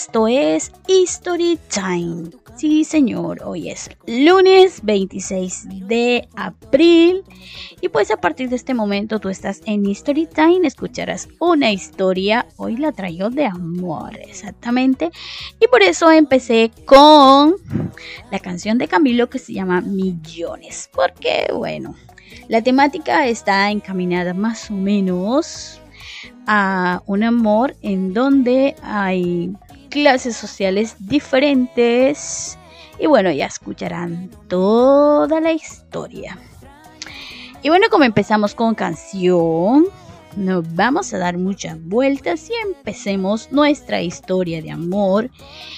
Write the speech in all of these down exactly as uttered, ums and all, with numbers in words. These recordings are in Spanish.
esto es History Time. Sí, señor, hoy es lunes veintiséis de abril y pues a partir de este momento tú estás en History Time, escucharás una historia, hoy la traigo de amor, exactamente, y por eso empecé con la canción de Camilo que se llama Millones, porque bueno, la temática está encaminada más o menos a un amor en donde hay clases sociales diferentes y bueno, ya escucharán toda la historia. Y bueno, como empezamos con canción, nos vamos a dar muchas vueltas y empecemos nuestra historia de amor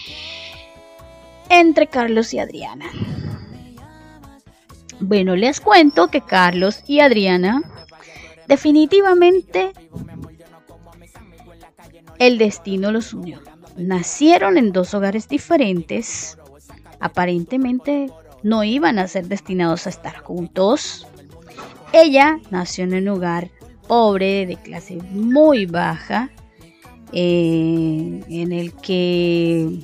entre Carlos y Adriana. Bueno, les cuento que Carlos y Adriana definitivamente el destino los unió. Nacieron en dos hogares diferentes. Aparentemente no iban a ser destinados a estar juntos. Ella nació en un hogar pobre, de clase muy baja, eh, en el que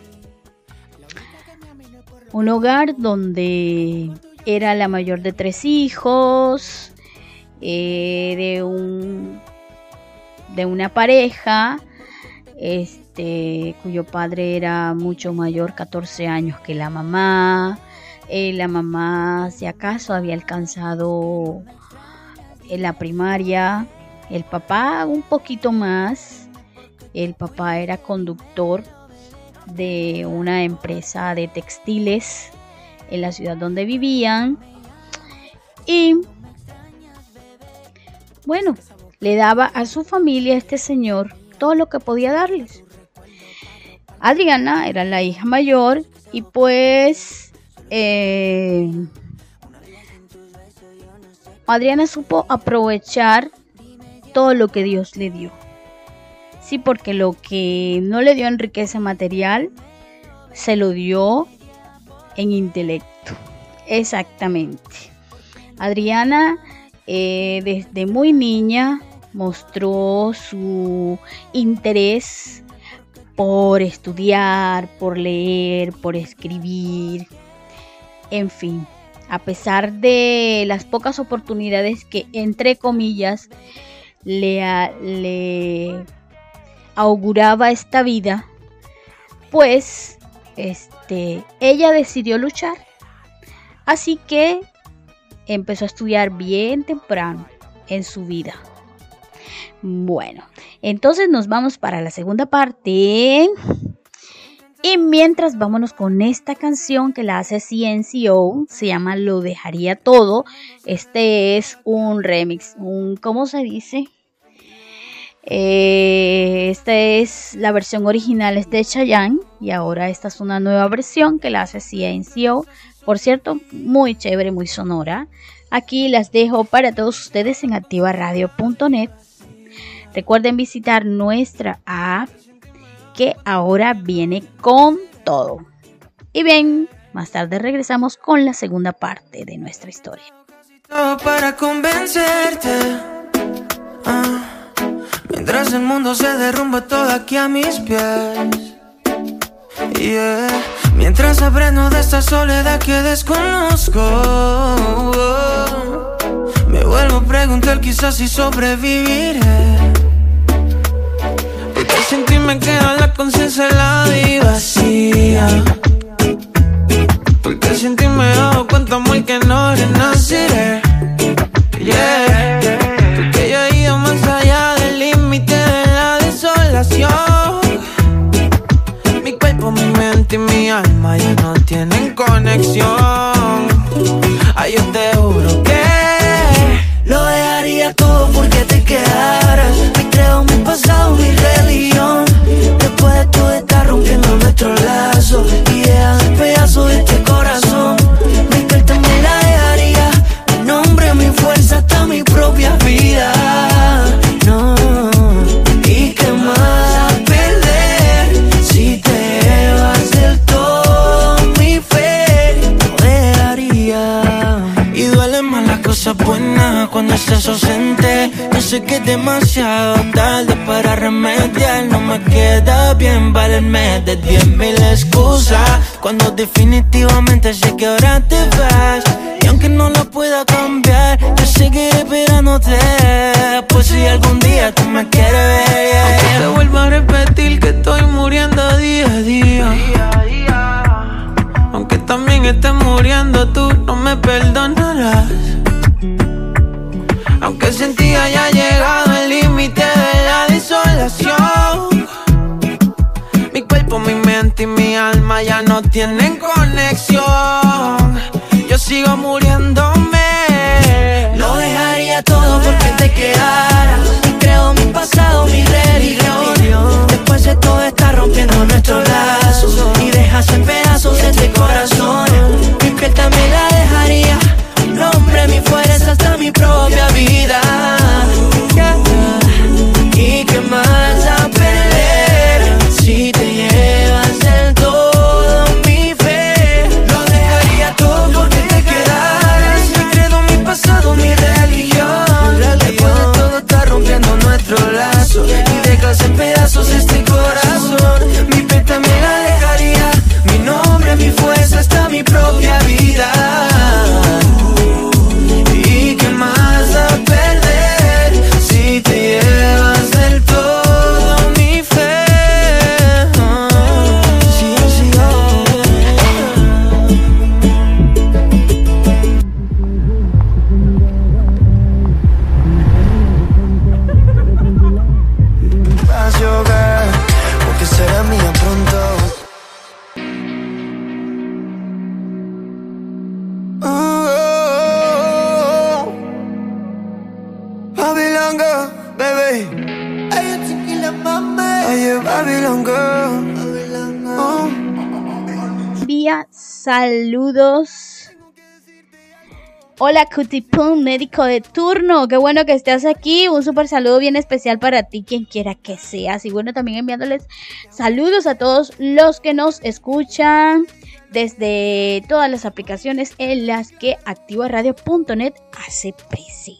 un hogar donde era la mayor de tres hijos, eh, de un de una pareja. Este, cuyo padre era mucho mayor, catorce años que la mamá. Eh, la mamá, si acaso, había alcanzado en la primaria. El papá un poquito más. El papá era conductor de una empresa de textiles en la ciudad donde vivían. Y bueno, le daba a su familia, este señor, todo lo que podía darles. Adriana era la hija mayor y pues eh, Adriana supo aprovechar todo lo que Dios le dio. Sí, porque lo que no le dio en riqueza material se lo dio en intelecto. Exactamente. Adriana eh, desde muy niña mostró su interés por estudiar, por leer, por escribir, en fin, a pesar de las pocas oportunidades que, entre comillas, le, le auguraba esta vida, pues este, ella decidió luchar, así que empezó a estudiar bien temprano en su vida. Bueno, entonces nos vamos para la segunda parte. Y mientras, vámonos con esta canción que la hace C N C O. Se llama Lo Dejaría Todo. Este es un remix. Un, ¿cómo se dice? Eh, esta es la versión original, es de Chayanne. Y ahora esta es una nueva versión que la hace C N C O. Por cierto, muy chévere, muy sonora. Aquí las dejo para todos ustedes en activa radio punto net. Recuerden visitar nuestra app que ahora viene con todo. Y bien, más tarde regresamos con la segunda parte de nuestra historia. Para convencerte, ah, mientras el mundo se derrumba todo aquí a mis pies. Yeah. Mientras aprendo de esta soledad que desconozco, me vuelvo a preguntar quizás si sobreviviré. Porque sin ti me queda la conciencia helada y vacía. Porque sin ti me he dado cuenta muy que no renaceré. Yeah. Porque yo he ido más allá del límite de la desolación. Mi cuerpo, mi mente y mi alma ya no tienen conexión. Ay, yo te juro que lo dejaría todo porque te quedaras. Me creo mi pasado, mi religión. Después de todo está rompiendo nuestro lazo y deja el pedazo de este corazón. Mi carta me la dejaría, mi nombre, mi fuerza, hasta mi propia vida. No, y qué más perder si te vas del todo. Mi fe lo dejaría. Y duele más las cosas buenas cuando estás ausente. Yo sé que es demasiado tarde para remediar. No me queda bien valerme de diez mil excusas, cuando definitivamente sé que ahora te vas. Y aunque no lo pueda cambiar, yo seguiré esperándote. Pues si algún día tú me quieres ver, yeah. Aunque te vuelvo a repetir que estoy muriendo día a día, día, a día. Aunque también estés muriendo tú, no me perdonarás. Aunque sentí haya llegado el límite de la desolación, mi cuerpo, mi mente y mi alma ya no tienen conexión. Yo sigo muriéndome. Lo dejaría todo porque te quedaras. Y creo mi pasado, mi religión. Después de todo está rompiendo nuestros lazos y dejas en pedazos este corazón. Mi piel también la dejaría. Mi nombre, mi fuerza, hasta mi propia vida. Yeah. ¿Y qué más a perder si te llevas del todo mi fe? Lo dejaría todo porque te quedaras. Mi credo, mi pasado, mi religión. Después de todo está rompiendo nuestro lazo y dejas en pedazos este corazón. Mi fe también la dejaría. Mi nombre, mi fuerza, hasta mi propia vida. ¿Y qué más a perder si te llevas del todo mi fe? Sí, sí, oh. Vas a llorar, porque será mía pronto. Babylon girl, baby. Are you tequila, mami? Are you Babylon girl? Oh. Día, saludos. Hola Cutipum, médico de turno, qué bueno que estés aquí. Un súper saludo bien especial para ti, quien quiera que seas. Y bueno, también enviándoles saludos a todos los que nos escuchan desde todas las aplicaciones en las que activa radio punto net hace presencia.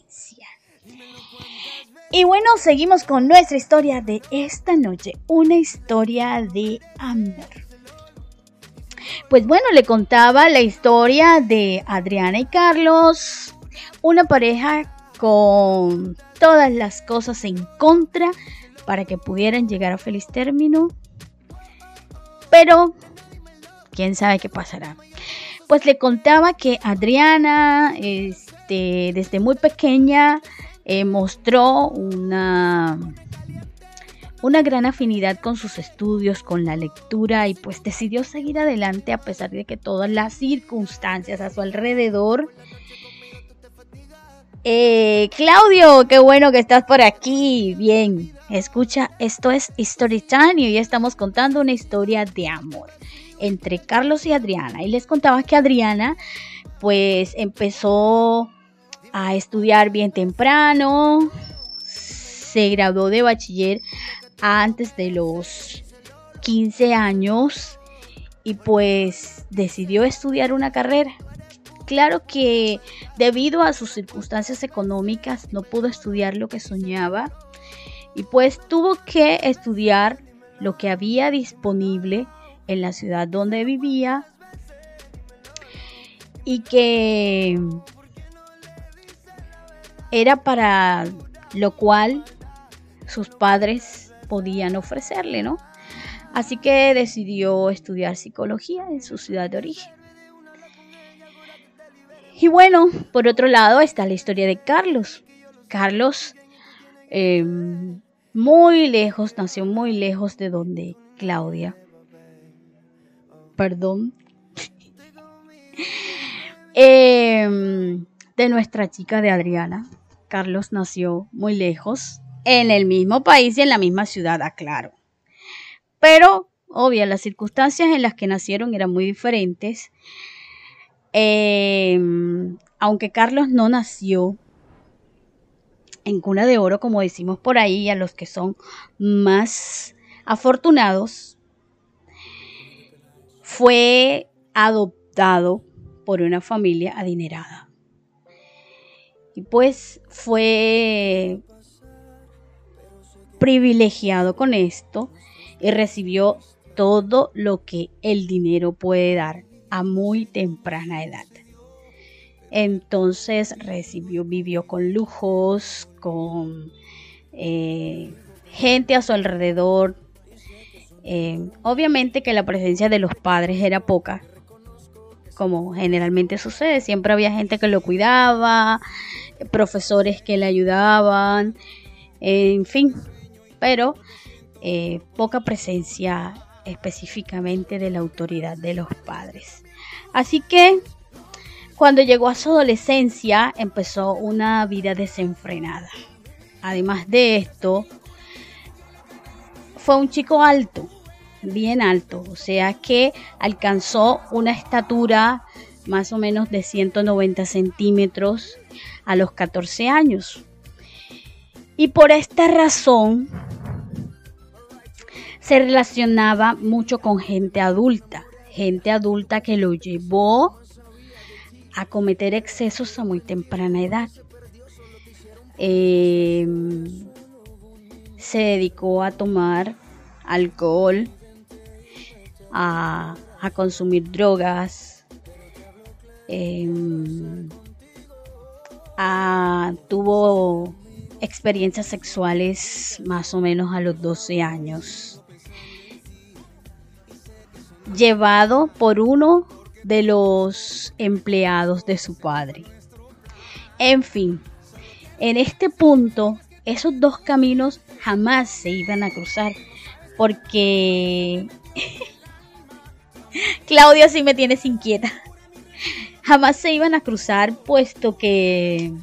Y bueno, seguimos con nuestra historia de esta noche, una historia de amor. Pues bueno, le contaba la historia de Adriana y Carlos, una pareja con todas las cosas en contra para que pudieran llegar a feliz término, pero quién sabe qué pasará. Pues le contaba que Adriana, este, desde muy pequeña, Eh, mostró una, una gran afinidad con sus estudios, con la lectura, y pues decidió seguir adelante a pesar de que todas las circunstancias a su alrededor. Eh, Claudio, qué bueno que estás por aquí. Bien, escucha, esto es Story Time y hoy estamos contando una historia de amor entre Carlos y Adriana. Y les contaba que Adriana pues empezó a estudiar bien temprano, se graduó de bachiller antes de los quince años y pues decidió estudiar una carrera. Claro que debido a sus circunstancias económicas no pudo estudiar lo que soñaba y pues tuvo que estudiar lo que había disponible en la ciudad donde vivía y que era para lo cual sus padres podían ofrecerle, ¿no? Así que decidió estudiar psicología en su ciudad de origen. Y bueno, por otro lado está la historia de Carlos. Carlos, eh, muy lejos, nació muy lejos de donde Claudia. Perdón. eh, de nuestra chica de Adriana. Carlos nació muy lejos, en el mismo país y en la misma ciudad, aclaro. Pero, obvio, las circunstancias en las que nacieron eran muy diferentes. Eh, aunque Carlos no nació en cuna de oro, como decimos por ahí, a los que son más afortunados, fue adoptado por una familia adinerada. Y pues fue privilegiado con esto y recibió todo lo que el dinero puede dar a muy temprana edad. Entonces recibió, vivió con lujos, con eh, gente a su alrededor. Eh, obviamente que la presencia de los padres era poca, como generalmente sucede. Siempre había gente que lo cuidaba, profesores que le ayudaban, en fin, pero eh, poca presencia específicamente de la autoridad de los padres. Así que cuando llegó a su adolescencia empezó una vida desenfrenada. Además de esto, fue un chico alto, bien alto, o sea que alcanzó una estatura más o menos de ciento noventa centímetros a los catorce años. Y por esta razón se relacionaba mucho con gente adulta, gente adulta que lo llevó a cometer excesos a muy temprana edad. Eh, se dedicó a tomar alcohol, a, a consumir drogas, eh, a, tuvo experiencias sexuales más o menos a los doce años, llevado por uno de los empleados de su padre. En fin, en este punto, esos dos caminos jamás se iban a cruzar, porque Claudio sí me tienes inquieta. Jamás se iban a cruzar, puesto que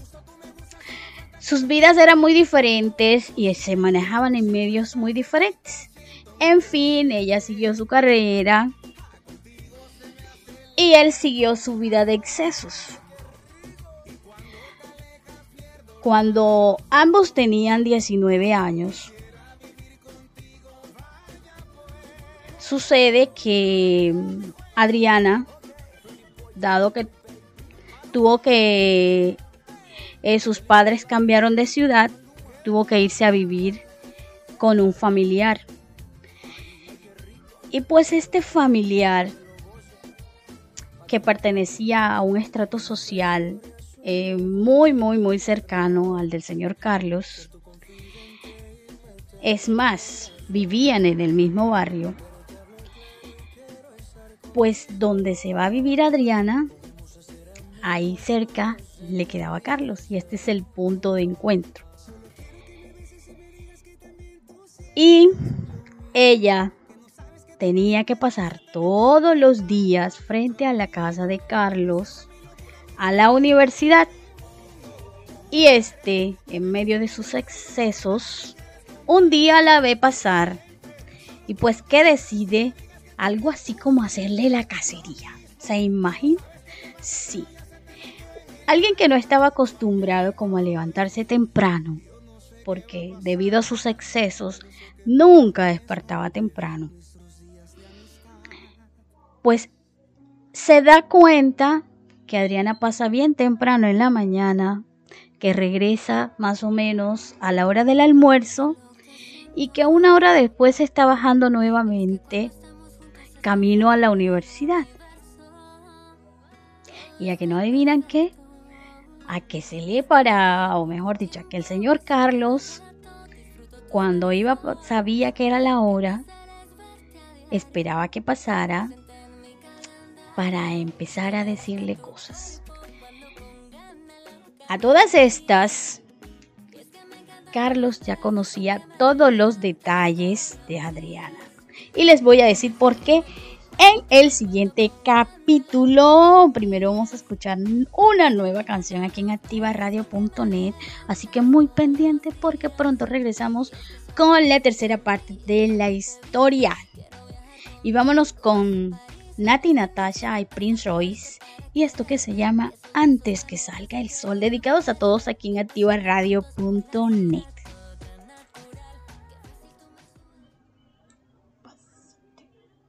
sus vidas eran muy diferentes y se manejaban en medios muy diferentes. En fin, ella siguió su carrera y él siguió su vida de excesos. Cuando ambos tenían diecinueve años, sucede que Adriana, dado que tuvo que eh, sus padres cambiaron de ciudad, tuvo que irse a vivir con un familiar. Y pues este familiar, que pertenecía a un estrato social eh, muy, muy, muy cercano al del señor Carlos, es más, vivían en el mismo barrio, pues donde se va a vivir Adriana, ahí cerca le quedaba Carlos, y este es el punto de encuentro. Y ella tenía que pasar todos los días frente a la casa de Carlos a la universidad. Y este, en medio de sus excesos, un día la ve pasar y pues que decide algo así como hacerle la cacería. ¿Se imagina? Sí. Alguien que no estaba acostumbrado como a levantarse temprano, porque debido a sus excesos nunca despertaba temprano, pues se da cuenta que Adriana pasa bien temprano en la mañana, que regresa más o menos a la hora del almuerzo y que una hora después está bajando nuevamente camino a la universidad. Y a que no adivinan qué, a que se le para, o mejor dicho, a que el señor Carlos, cuando iba, sabía que era la hora, esperaba que pasara para empezar a decirle cosas. A todas estas, Carlos ya conocía todos los detalles de Adriana. Y les voy a decir por qué en el siguiente capítulo. Primero vamos a escuchar una nueva canción aquí en activa radio punto net. Así que muy pendiente, porque pronto regresamos con la tercera parte de la historia. Y vámonos con Nati Natasha y Prince Royce y esto que se llama Antes que salga el sol, dedicados a todos aquí en activa radio punto net.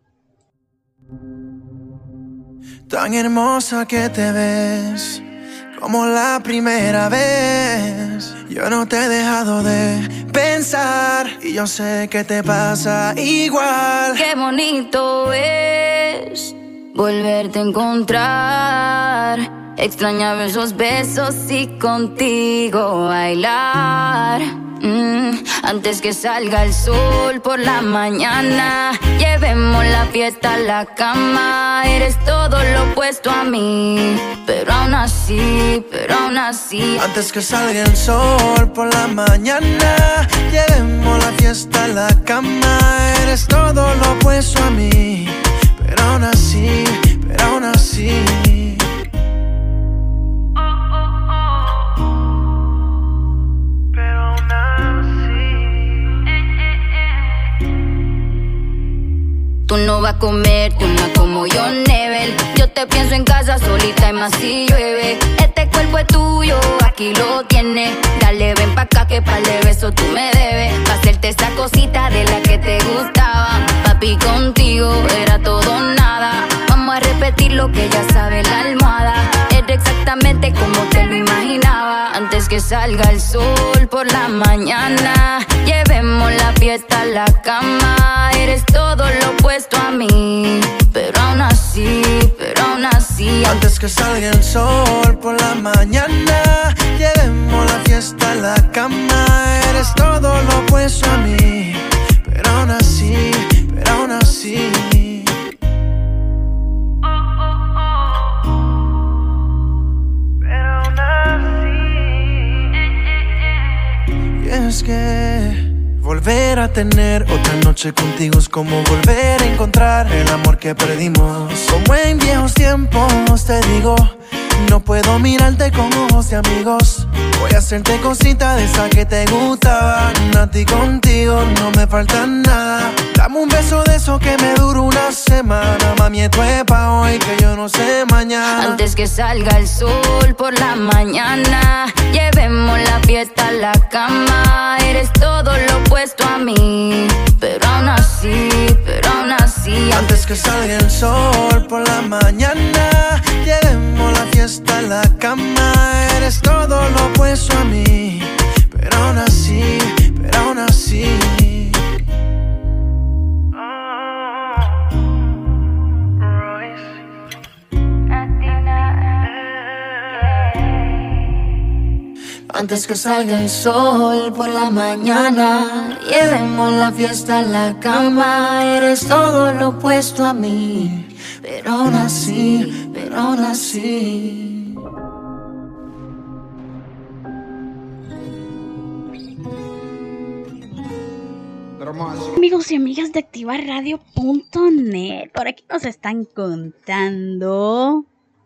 Tan hermosa que te ves como la primera vez. Yo no te he dejado de pensar y yo sé que te pasa igual. Qué bonito es volverte a encontrar. Extrañaba esos besos y contigo bailar. Mm, antes que salga el sol por la mañana, llevemos la fiesta a la cama. Eres todo lo opuesto a mí, pero aún así, pero aún así. Antes que salga el sol por la mañana, llevemos la fiesta a la cama. Eres todo lo opuesto a mí, pero aún así, pero aún así. Tú no vas a comerte una como yo, Nebel. Yo te pienso en casa solita y más si llueve. Este cuerpo es tuyo, aquí lo tienes. Dale, ven pa' acá que pa'l de beso tú me debes. Pa' hacerte esa cosita de la que te gustaba. Papi, contigo era todo o nada. Vamos a repetir lo que ya sabe la almohada. Era exactamente como te lo imaginaba. Antes que salga el sol por la mañana, llevemos la fiesta a la cama. Eres todo lo opuesto a mí, pero aún así, pero aún así. Antes que salga el sol por la mañana, llevemos la fiesta a la cama. Eres todo lo opuesto a mí, pero aún así, pero aún así. Pero aún así. Y es que volver a tener otra noche contigo es como volver a encontrar el amor que perdimos. Como en viejos tiempos te digo, no puedo mirarte con ojos de amigos. Voy a hacerte cositas de esas que te gustaban. A ti contigo no me falta nada. Dame un beso de eso que me dura una semana. Mami, esto es pa' hoy que yo no sé mañana. Antes que salga el sol por la mañana, llevemos la fiesta a la cama. Eres todo lo opuesto a mí, pero aún así, pero aún así. Antes que salga el sol por la mañana, llevemos la fiesta a la cama. Eres todo lo opuesto a mí, pero aún así, pero aún así. Antes que salga el sol por la mañana, llevemos la fiesta a la cama. Eres todo lo opuesto a mí, pero aún así, pero aún así. Amigos y amigas de activa radio punto net, por aquí nos están contando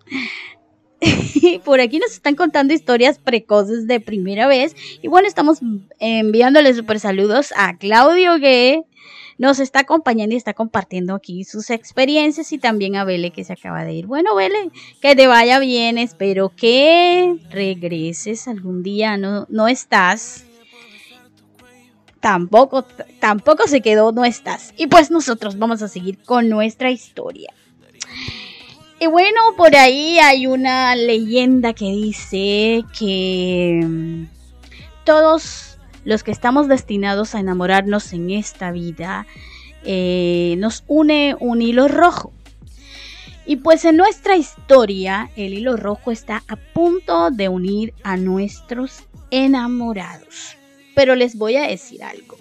por aquí nos están contando historias precoces de primera vez. Y bueno, estamos enviándole super saludos a Claudio, que nos está acompañando y está compartiendo aquí sus experiencias, y también a Bele, que se acaba de ir. Bueno, Bele, que te vaya bien, espero que regreses algún día. No, no estás, tampoco, tampoco se quedó, no estás. Y pues nosotros vamos a seguir con nuestra historia. Y bueno, por ahí hay una leyenda que dice que todos los que estamos destinados a enamorarnos en esta vida, eh, nos une un hilo rojo. Y pues en nuestra historia, el hilo rojo está a punto de unir a nuestros enamorados. Pero les voy a decir algo.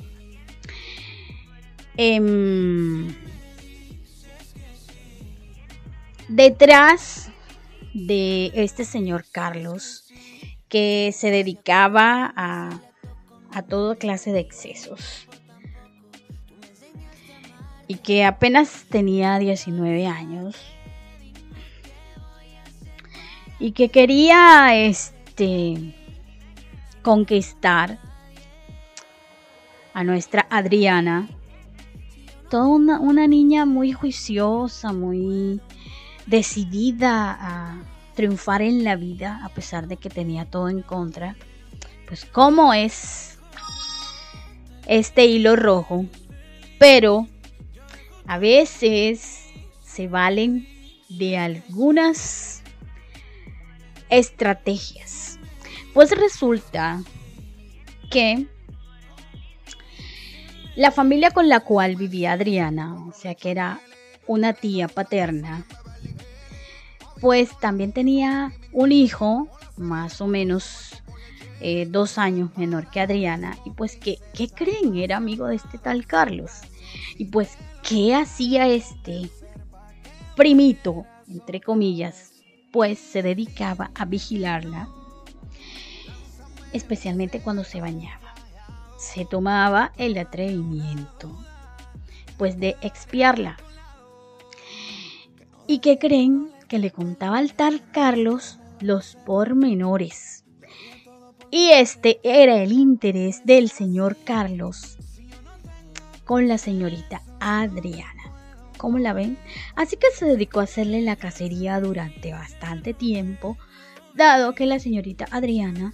Eh, Detrás de este señor Carlos, que se dedicaba a, a toda clase de excesos y que apenas tenía diecinueve años y que quería este conquistar a nuestra Adriana, toda una, una niña muy juiciosa, muy decidida a triunfar en la vida a pesar de que tenía todo en contra. Pues cómo es este hilo rojo, pero a veces se valen de algunas estrategias. Pues resulta que la familia con la cual vivía Adriana, o sea que era una tía paterna, pues también tenía un hijo más o menos eh, dos años menor que Adriana. Y pues, ¿qué, ¿qué creen? Era amigo de este tal Carlos. Y pues, ¿qué hacía este primito, entre comillas? Pues se dedicaba a vigilarla, especialmente cuando se bañaba. Se tomaba el atrevimiento, pues, de espiarla. ¿Y qué creen? Que le contaba al tal Carlos los pormenores. Y este era el interés del señor Carlos con la señorita Adriana. ¿Cómo la ven? Así que se dedicó a hacerle la cacería durante bastante tiempo, dado que la señorita Adriana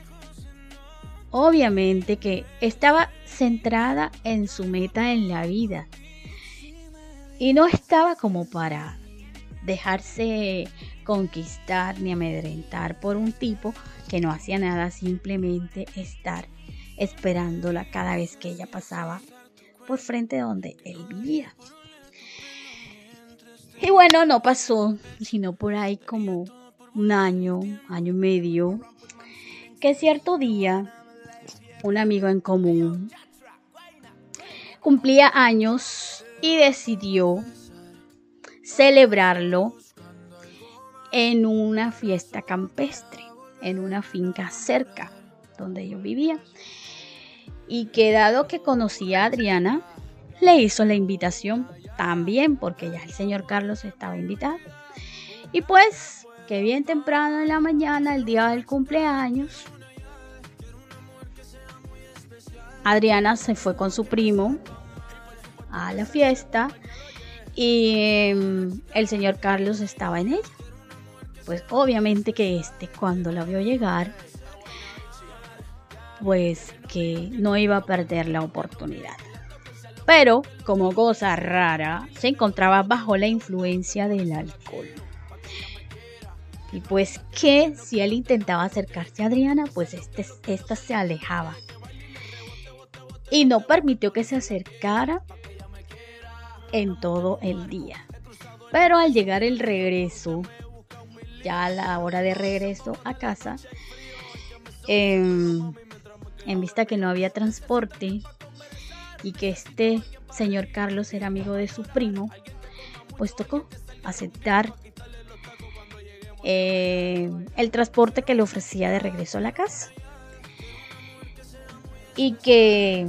obviamente que estaba centrada en su meta en la vida y no estaba como para dejarse conquistar ni amedrentar por un tipo que no hacía nada, simplemente estar esperándola cada vez que ella pasaba por frente de donde él vivía. Y bueno, no pasó sino por ahí como un año, año y medio, que cierto día un amigo en común cumplía años y decidió celebrarlo en una fiesta campestre, en una finca cerca donde ellos vivían. Y que dado que conocía a Adriana, le hizo la invitación también, porque ya el señor Carlos estaba invitado. Y pues, que bien temprano en la mañana, el día del cumpleaños, Adriana se fue con su primo a la fiesta y um, el señor Carlos estaba en ella. Pues obviamente que este, cuando la vio llegar, pues que no iba a perder la oportunidad. Pero, como cosa rara, se encontraba bajo la influencia del alcohol. Y pues que si él intentaba acercarse a Adriana, pues este, esta se alejaba. Y no permitió que se acercara en todo el día. Pero al llegar el regreso, ya a la hora de regreso a casa, eh, en vista que no había transporte y que este señor Carlos era amigo de su primo, pues tocó aceptar eh, el transporte que le ofrecía de regreso a la casa. Y que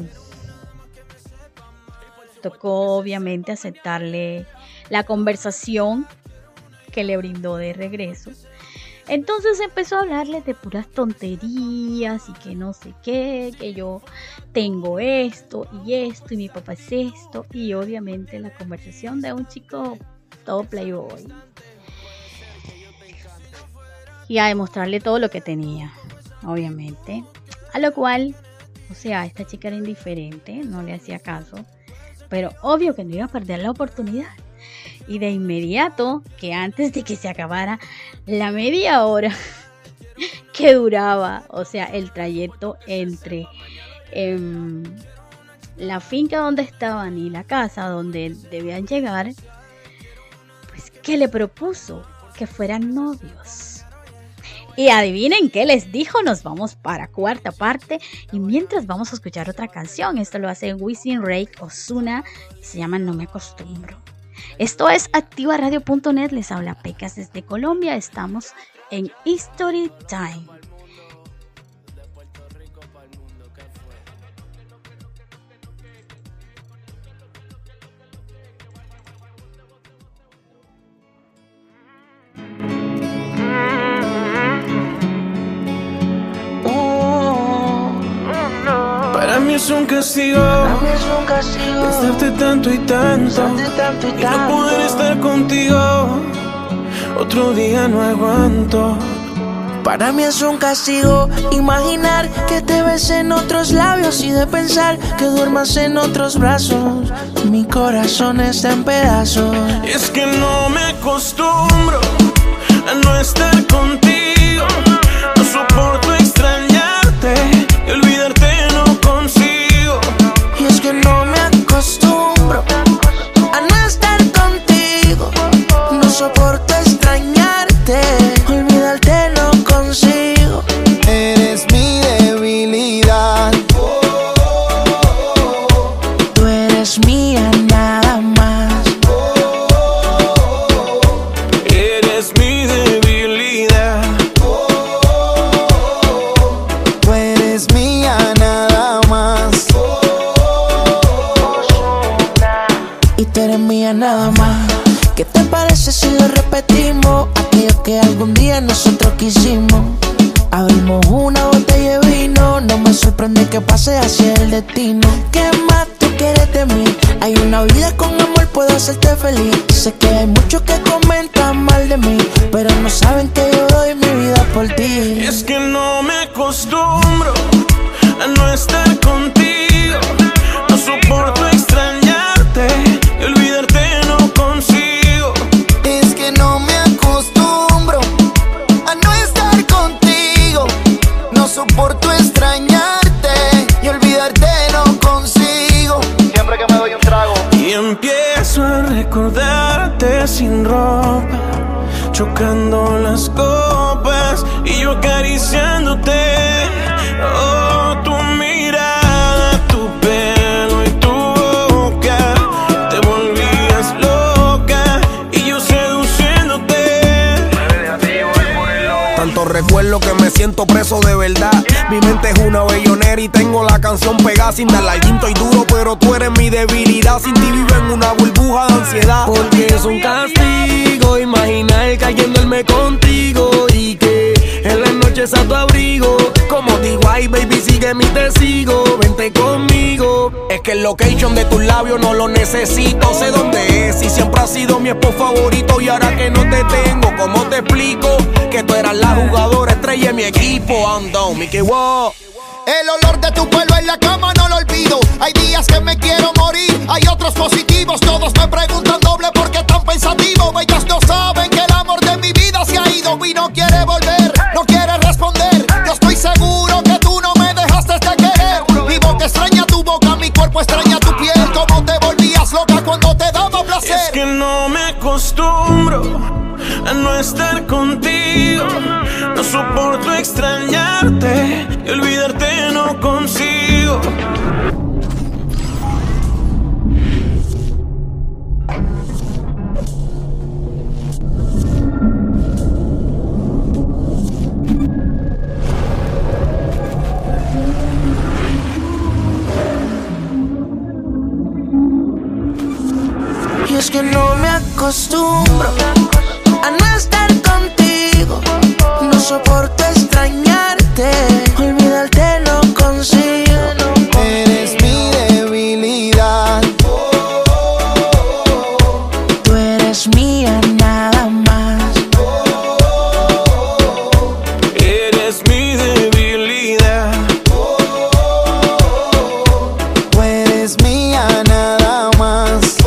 tocó obviamente aceptarle la conversación que le brindó de regreso. Entonces empezó a hablarle de puras tonterías y que no sé qué, que yo tengo esto y esto y mi papá es esto. Y obviamente la conversación de un chico todo playboy. Y a demostrarle todo lo que tenía, obviamente. A lo cual, o sea, esta chica era indiferente, no le hacía caso. Pero obvio que no iba a perder la oportunidad. Y de inmediato, que antes de que se acabara la media hora que duraba, o sea, el trayecto entre eh, la finca donde estaban y la casa donde debían llegar, pues que le propuso que fueran novios. Y adivinen qué les dijo, nos vamos para cuarta parte y mientras vamos a escuchar otra canción. Esto lo hace Wisin Rake Ozuna y se llama No Me Acostumbro. Esto es activa radio punto net, les habla Pecas desde Colombia, estamos en History Time. Para mí es un castigo, pensarte tanto y tanto, y no poder estar contigo, otro día no aguanto. Para mí es un castigo imaginar que te ves en otros labios y de pensar que duermas en otros brazos. Mi corazón está en pedazos. Es que no me acostumbro a no estar contigo, día nosotros quisimos. Abrimos una botella de vino. No me sorprende que pase hacia el destino. ¿Qué más tú quieres de mí? Hay una vida con amor, puedo hacerte feliz. Sé que hay muchos que comentan mal de mí, pero no saben que yo doy mi vida por ti. Es que no me acostumbro a no estar contigo. No soporto extrañarte y olvidarte no consigo. Es que no me acostumbro a no estar contigo. No soporto extrañarte y olvidarte no consigo. Siempre que me doy un trago y empiezo a recordarte sin ropa, chocando las copas y yo acariciándote. Oh, tu mirada, tu pelo y tu boca, te volvías loca y yo seduciéndote. Tanto recuerdo que me siento preso de verdad. Mi mente es una bellonera y tengo la canción pegada. Sin darle al guinto y duro, pero tú eres mi debilidad. Sin ti vivo en una burbuja de ansiedad. Porque es un castigo imaginar que alguien duerme contigo y que en las noches a tu abrigo. Como digo, ay baby, sigue mi testigo, vente conmigo. Es que el location de tus labios no lo necesito. Sé dónde es y siempre has sido mi spot favorito. Y ahora que no te tengo, ¿cómo te explico? Que tú eras la jugadora estrella de mi equipo. I'm down, Mickey Wow. El olor de tu pelo en la cama no lo olvido. Hay días que me quiero morir, hay otros positivos. Todos me preguntan doble por qué tan pensativo. Ellos no saben que el amor de mi vida se ha ido y no quiere volver, no quiere responder. Yo estoy seguro que tú no me dejaste de querer. Mi boca extraña tu boca, mi cuerpo extraña tu piel. Cómo te volvías loca cuando te daba placer. Es que no me acostumbro a no estar contigo. No soporto extrañarte y olvidarte no consigo. Y es que no me acostumbro a no estar contigo. No soporto extrañarte, olvidarte no consigo. Eres mi debilidad. Tú eres mía nada más. Eres mi debilidad. Tú eres mía nada más.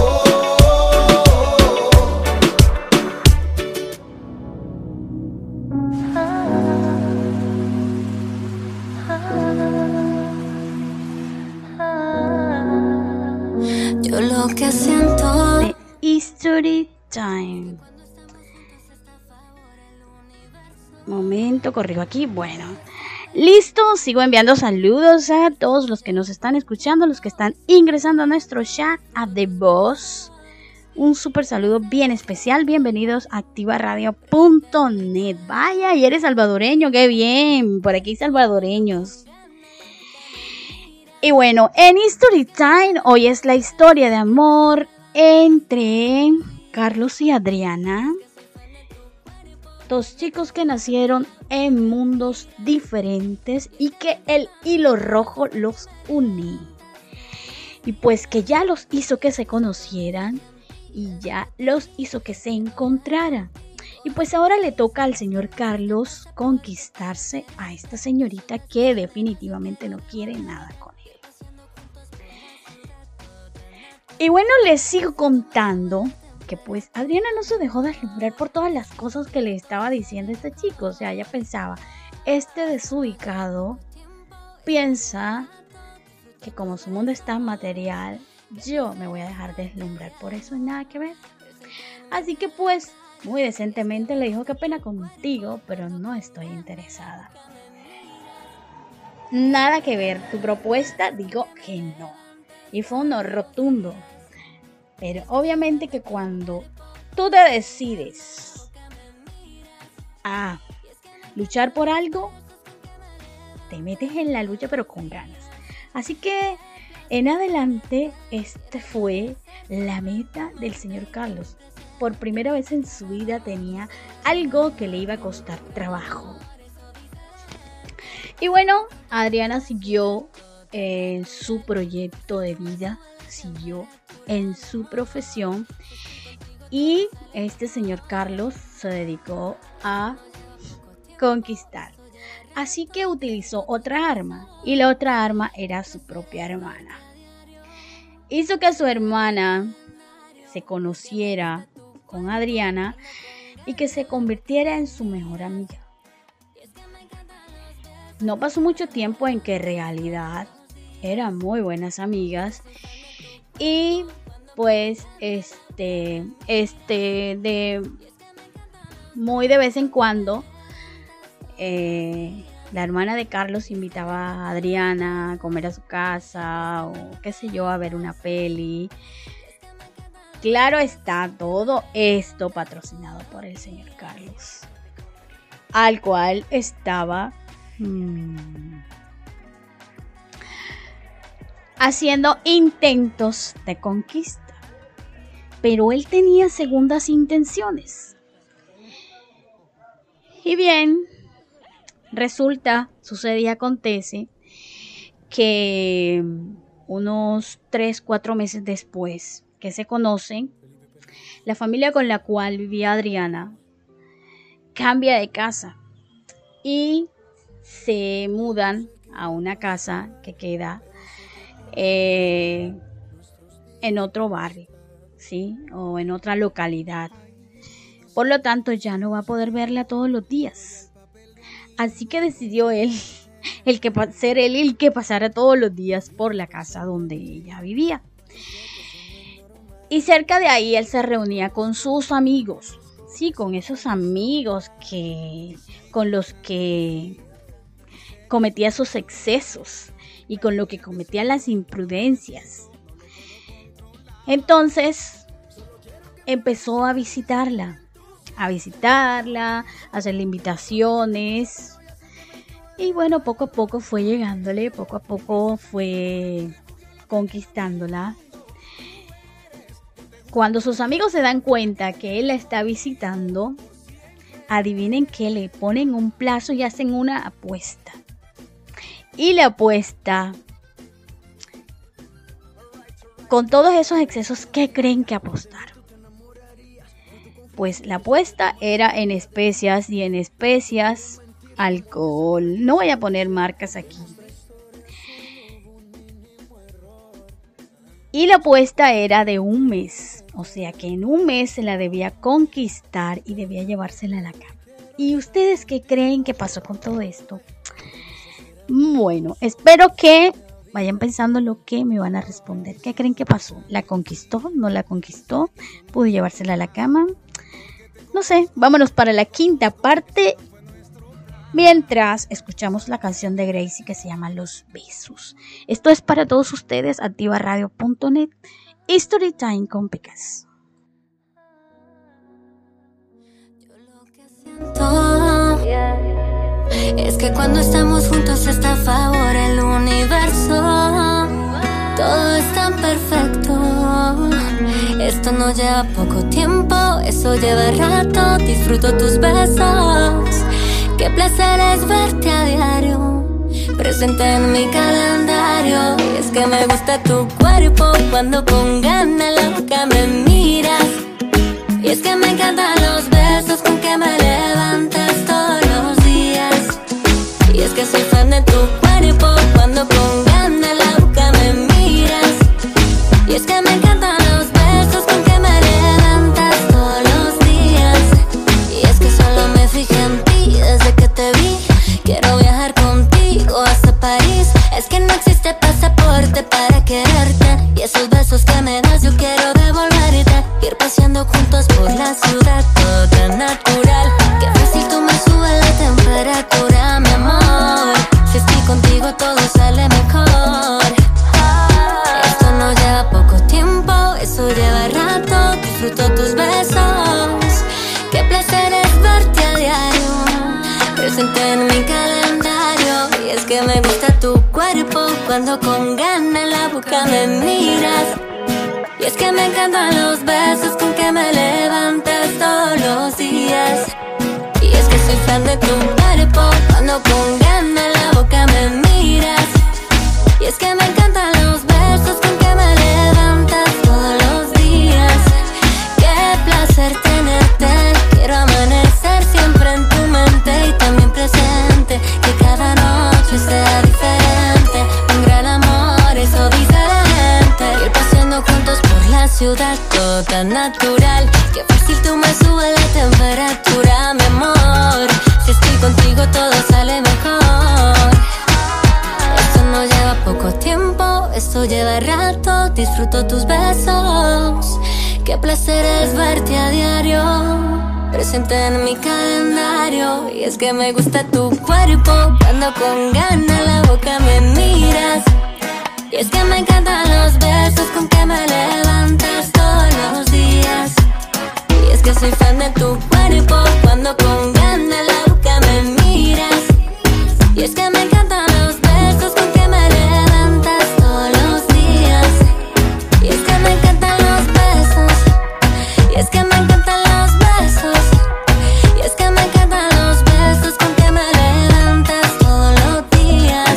Yo lo que siento. De History Time. Momento, corrijo aquí. Bueno, listo. Sigo enviando saludos a todos los que nos están escuchando, los que están ingresando a nuestro chat, a The Boss. Un súper saludo bien especial. Bienvenidos a activa radio punto net. Vaya, y eres salvadoreño, qué bien. Por aquí salvadoreños. Y bueno, en History Time hoy es la historia de amor entre Carlos y Adriana. Dos chicos que nacieron en mundos diferentes y que el hilo rojo los une. Y pues que ya los hizo que se conocieran y ya los hizo que se encontraran. Y pues ahora le toca al señor Carlos conquistarse a esta señorita que definitivamente no quiere nada con él. Y bueno, les sigo contando que pues Adriana no se dejó deslumbrar por todas las cosas que le estaba diciendo este chico. O sea, ella pensaba, este desubicado piensa que como su mundo es tan material, yo me voy a dejar deslumbrar por eso, y nada que ver. Así que pues, muy decentemente le dijo, qué pena contigo, pero no estoy interesada. Nada que ver, tu propuesta digo que no. Y fue un no rotundo. Pero obviamente que cuando tú te decides a luchar por algo, te metes en la lucha pero con ganas. Así que en adelante, este fue la meta del señor Carlos. por primera vez en su vida tenía algo que le iba a costar trabajo. Y bueno, Adriana siguió en su proyecto de vida, siguió en su profesión y este señor Carlos se dedicó a conquistar. Así que utilizó otra arma y la otra arma era su propia hermana. Hizo que su hermana se conociera con Adriana y que se convirtiera en su mejor amiga. No pasó mucho tiempo en que en realidad eran muy buenas amigas y pues este este de muy de vez en cuando eh, la hermana de Carlos invitaba a Adriana a comer a su casa o qué sé yo, a ver una peli. Claro está, todo esto patrocinado por el señor Carlos, al cual estaba Hmm. haciendo intentos de conquista, pero él tenía segundas intenciones. Y bien, resulta, sucede y acontece que unos tres, cuatro meses después que se conocen, la familia con la cual vivía Adriana cambia de casa y se mudan a una casa que queda eh, en otro barrio, ¿sí? O en otra localidad. Por lo tanto, ya no va a poder verla todos los días. Así que decidió él, el que ser él el que pasara todos los días por la casa donde ella vivía. Y cerca de ahí él se reunía con sus amigos, sí, con esos amigos que con los que cometía sus excesos y con lo que cometía las imprudencias. Entonces empezó a visitarla, a visitarla, a hacerle invitaciones y bueno, poco a poco fue llegándole, poco a poco fue conquistándola. Cuando sus amigos se dan cuenta que él la está visitando, adivinen qué, le ponen un plazo y hacen una apuesta. Y la apuesta, con todos esos excesos, ¿qué creen que apostaron? Pues la apuesta era en especias y en especias, alcohol. No voy a poner marcas aquí. Y la apuesta era de un mes. O sea que en un mes se la debía conquistar y debía llevársela a la cama. ¿Y ustedes qué creen que pasó con todo esto? Bueno, espero que vayan pensando lo que me van a responder. ¿Qué creen que pasó? ¿La conquistó? ¿No la conquistó? ¿Pudo llevársela a la cama? No sé, vámonos para la quinta parte. Mientras escuchamos la canción de Gracie que se llama Los Besos. Esto es para todos ustedes, activa radio punto net, Story Time con Pecas. Yo lo que siento es que cuando estamos juntos está a favor el universo. Todo es tan perfecto. Esto no lleva poco tiempo, eso lleva rato. Disfruto tus besos. Qué placer es verte a diario, presente en mi calendario. Y es que me gusta tu cuerpo cuando con ganas la boca me miras. Y es que me encantan los besos con que me levantas todos los días. Y es que soy fan de tu cuerpo cuando con ganas la boca me miras. Y es que me encantan los besos con que me levantas todos los días. Y es que solo me fijé en ti desde que te vi. Quiero viajar contigo hasta París. Es que no existe pasaporte para quererte. Y esos besos que me das yo quiero devolverte. Ir paseando juntos por la ciudad, todo tan natural. Qué fácil tú me subes la temperatura, mi amor. Si estoy contigo todo sale mejor. Esto no lleva poco tiempo, eso lleva rato. Disfruto tus besos. Qué placer es verte a diario, presente en mi calendario. Y es que me gusta tu cuerpo cuando con ganas la boca me miras. Y es que me encantan los besos con que me levantas todos los días. Y es que soy fan de tu cuerpo, cuando con ganas la boca me miras. Y es que me encantan los besos con que me levantas todos los días. Qué placer tenerte, quiero amanecer siempre en tu mente y también presente, que cada noche sea diferente. Un gran amor, eso dice la gente. Ir paseando juntos por la ciudad, todo tan natural. Qué fácil tú me subes la temperatura, mi amor. Si estoy contigo todo sale mejor. Esto no lleva poco tiempo, esto lleva rato. Disfruto tus besos. Qué placer es verte a diario, presente en mi calendario. Y es que me gusta tu cuerpo, cuando con ganas la boca me miras. Y es que me encantan los besos con que me levantas todos los días. Y es que soy fan de tu cuerpo, cuando con ganas la boca me miras. Y es que me encantan los besos con que me levantas todos los días. Y es que me encantan los besos. Y es que me encantan los besos. Y es que me encantan los besos con que me levantas todos los días.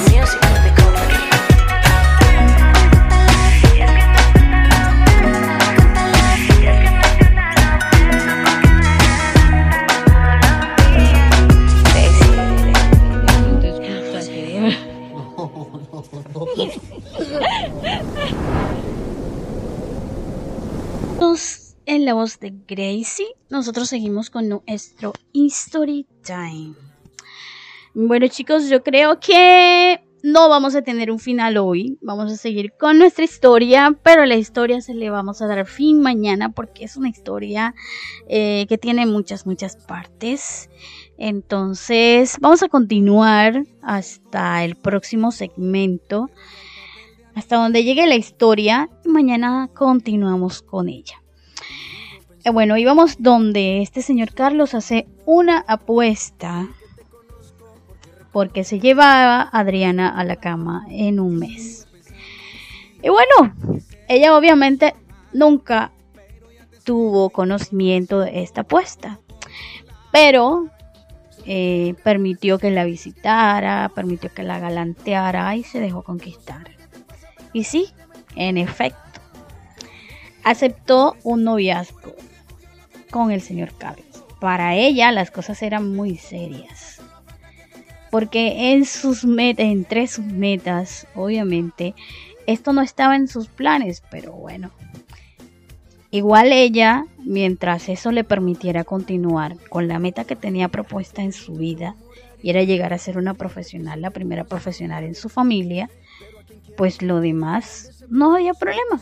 En la voz de Gracie, nosotros seguimos con nuestro History Time. Bueno, chicos, yo creo que no vamos a tener un final hoy. Vamos a seguir con nuestra historia, pero la historia se le vamos a dar fin mañana porque es una historia eh, que tiene muchas, muchas partes. Entonces, vamos a continuar hasta el próximo segmento, hasta donde llegue la historia. Mañana continuamos con ella. Eh, bueno, íbamos donde este señor Carlos hace una apuesta porque se llevaba a Adriana a la cama en un mes. Y bueno, ella obviamente nunca tuvo conocimiento de esta apuesta, pero eh, permitió que la visitara, permitió que la galanteara y se dejó conquistar. Y sí, en efecto, aceptó un noviazgo con el señor Carlos. Para ella las cosas eran muy serias, porque en sus metas, entre sus metas, obviamente, esto no estaba en sus planes, pero bueno, igual ella, mientras eso le permitiera continuar con la meta que tenía propuesta en su vida, y era llegar a ser una profesional, la primera profesional en su familia, pues lo demás no había problema.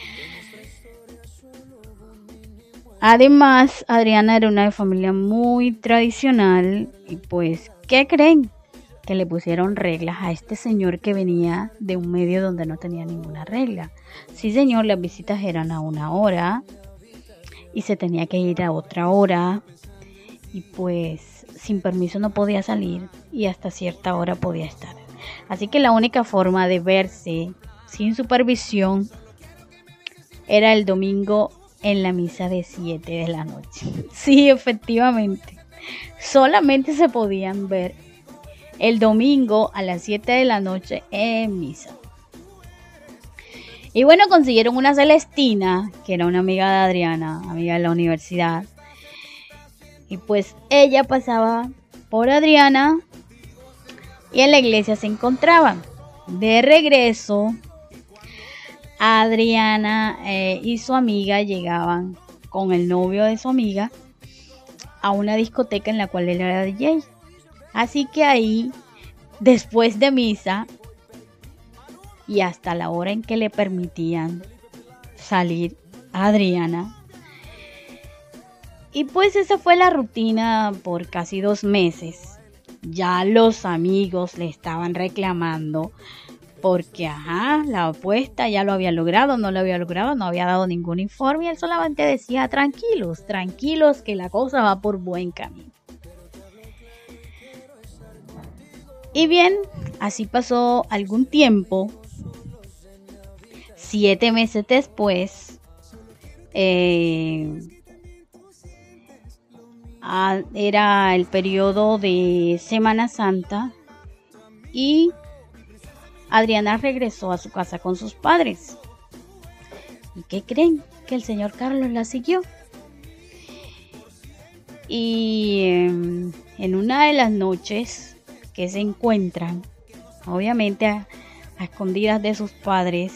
Además, Adriana era una familia muy tradicional y pues, ¿qué creen? Que le pusieron reglas a este señor que venía de un medio donde no tenía ninguna regla. Sí, señor, las visitas eran a una hora y se tenía que ir a otra hora y pues sin permiso no podía salir y hasta cierta hora podía estar. Así que la única forma de verse sin supervisión era el domingo en la misa de siete de la noche. Sí, efectivamente. Solamente se podían ver el domingo a las siete de la noche en misa. Y bueno, consiguieron una Celestina, que era una amiga de Adriana, amiga de la universidad. Y pues ella pasaba por Adriana y en la iglesia se encontraban. De regreso, Adriana eh, y su amiga llegaban con el novio de su amiga a una discoteca en la cual él era D J. Así que ahí, después de misa y hasta la hora en que le permitían salir a Adriana, y pues esa fue la rutina por casi dos meses. Ya los amigos le estaban reclamando porque, ajá, la apuesta ya lo había logrado, no lo había logrado, no había dado ningún informe y él solamente decía, tranquilos, tranquilos, que la cosa va por buen camino. Y bien, así pasó algún tiempo. Siete meses después, Eh, ah, era el periodo de Semana Santa y Adriana regresó a su casa con sus padres. ¿Y qué creen? Que el señor Carlos la siguió. Y eh, en una de las noches que se encuentran, obviamente a, a escondidas de sus padres,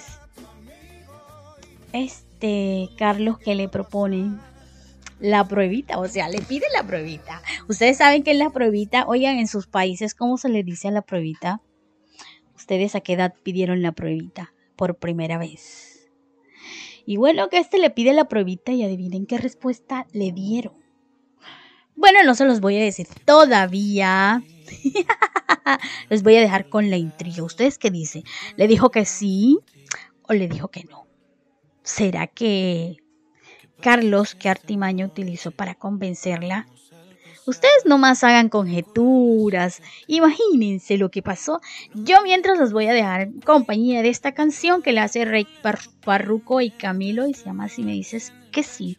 este Carlos que le propone la pruebita, o sea, le pide la pruebita. Ustedes saben que es la pruebita. Oigan, en sus países, ¿cómo se les dice a la pruebita? ¿Ustedes a qué edad pidieron la pruebita por primera vez? Y bueno, que este le pide la pruebita y adivinen qué respuesta le dieron. Bueno, no se los voy a decir todavía. Les voy a dejar con la intriga. ¿Ustedes qué dicen? ¿Le dijo que sí o le dijo que no? ¿Será que Carlos, qué artimaña utilizó para convencerla? Ustedes nomás hagan conjeturas, imagínense lo que pasó. Yo mientras los voy a dejar en compañía de esta canción que la hace Rey Farruko y Camilo y se llama Si me dices que sí.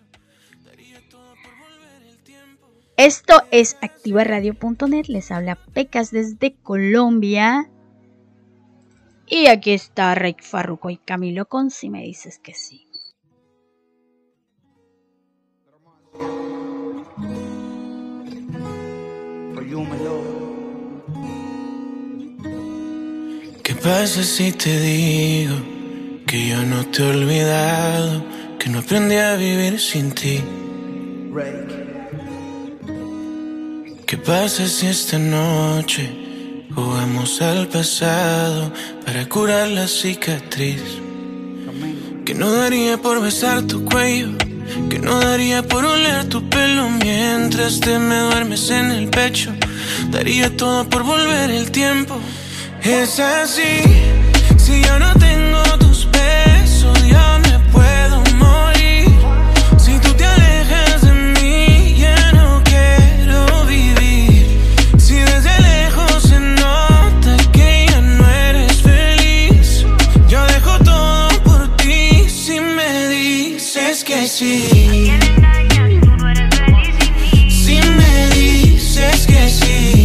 Esto es activa radio punto net, les habla Pecas desde Colombia. Y aquí está Rey Farruko y Camilo con Si me dices que sí. ¿Qué pasa si te digo que yo no te he olvidado, que no aprendí a vivir sin ti? ¿Qué pasa si esta noche jugamos al pasado para curar la cicatriz? Que no daría por besar tu cuello, que no daría por oler tu pelo mientras te me duermes en el pecho. Daría todo por volver el tiempo. Es así, si yo no tengo tus besos, yo me puedo morir. Si tú te alejas de mí, ya no quiero vivir. Si desde lejos se nota que ya no eres feliz, yo dejo todo por ti si me dices que sí. Si me dices que sí.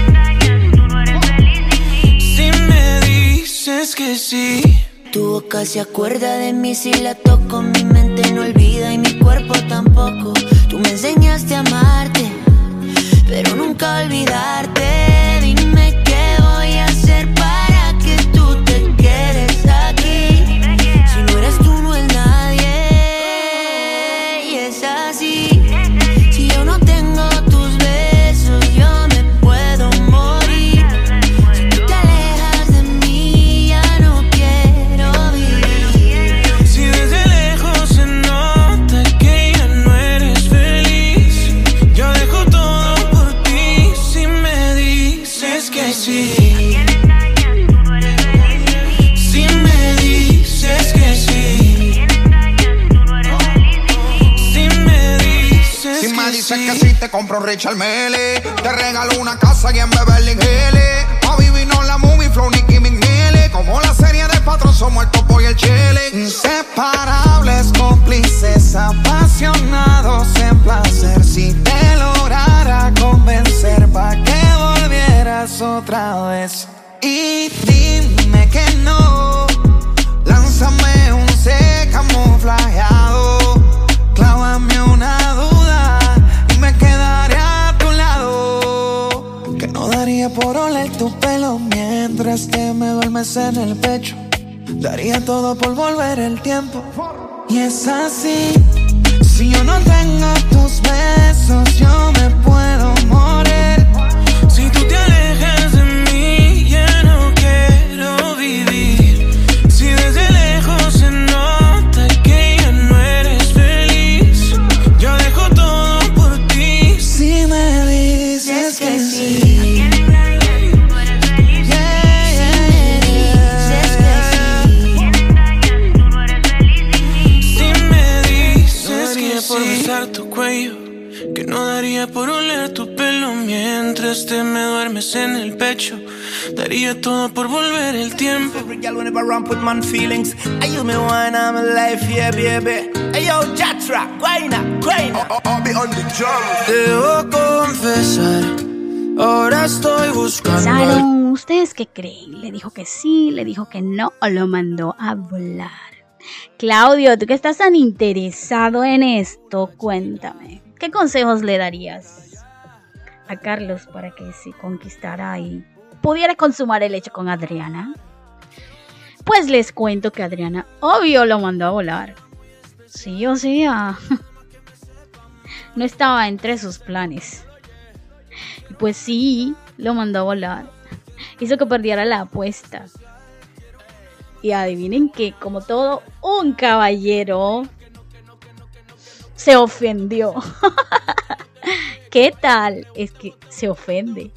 Es que sí. Tu boca se acuerda de mí si la toco, mi mente no olvida y mi cuerpo tampoco. Tú me enseñaste a amarte, pero nunca a olvidarte. Dime qué voy a hacer para que tú te quedes aquí. Si no eres tú, no es nadie. Y es así. Si yo no tengo tus besos, yo me puedo morir. Si tú te alejas de mí, ya no quiero vivir. Si desde lejos se nota que ya no eres feliz, yo dejo todo por ti si me dices que sí. Si me dices que sí. Si me dices Si me que dices sí. que sí, te compro un Richard Mele. Te regalo una casa aquí en Beverly Hills. A vivirnos la movie, flow, Nicki Minaj. Como la serie de Patrón, somos el topo y el chile. Inseparables, cómplices, apasionados en placer. Si te lograra convencer pa' que volvieras otra vez. Y dime que no, lánzame un C camuflajeado. Clávame una duda y me quedaré a tu lado. Que no daría por oler tu pelo mientras te me duermes en el pecho. Daría todo por volver el tiempo. Y es así. Si yo no tengo tus besos, yo me puedo morir. Si tú te alejas de mí, ya no quiero vivir. Si desde lejos se nota que ya no eres feliz, yo dejo todo por ti. Si me dices que sí. Por besar tu cuello, que no daría por oler tu pelo mientras te me duermes en el pecho. Daría todo por volver el tiempo. Every girl whenever ramp with man feelings. Are you me one, I'm alive, yeah, baby. Are Ayo, Yatra, Guayna, Guayna. Debo confesar, ahora estoy buscando. ¿Saben ustedes qué creen? ¿Le dijo que sí, le dijo que no o lo mandó a volar? Claudio, tú que estás tan interesado en esto, cuéntame, ¿qué consejos le darías a Carlos para que se conquistara y pudiera consumar el hecho con Adriana? Pues les cuento que Adriana, obvio, lo mandó a volar. Sí, o sea, no estaba entre sus planes. Y pues sí, lo mandó a volar. Hizo que perdiera la apuesta. Y adivinen que, como todo un caballero, se ofendió. ¿Qué tal? Es que se ofende.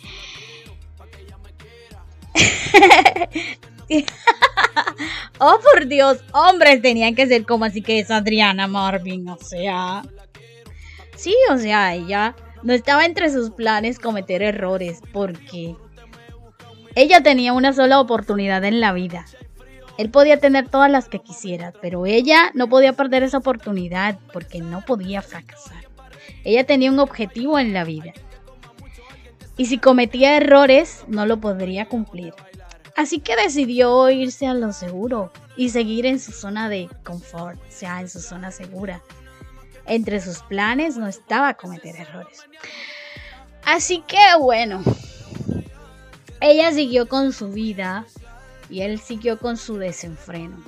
Oh, por Dios, hombres tenían que ser como así que es Adriana Marvin, o sea. Sí, o sea, ella no estaba entre sus planes cometer errores porque ella tenía una sola oportunidad en la vida. Él podía tener todas las que quisiera, pero ella no podía perder esa oportunidad porque no podía fracasar. Ella tenía un objetivo en la vida. Y si cometía errores, no lo podría cumplir. Así que decidió irse a lo seguro y seguir en su zona de confort, o sea, en su zona segura. Entre sus planes no estaba cometer errores. Así que bueno, ella siguió con su vida y él siguió con su desenfreno.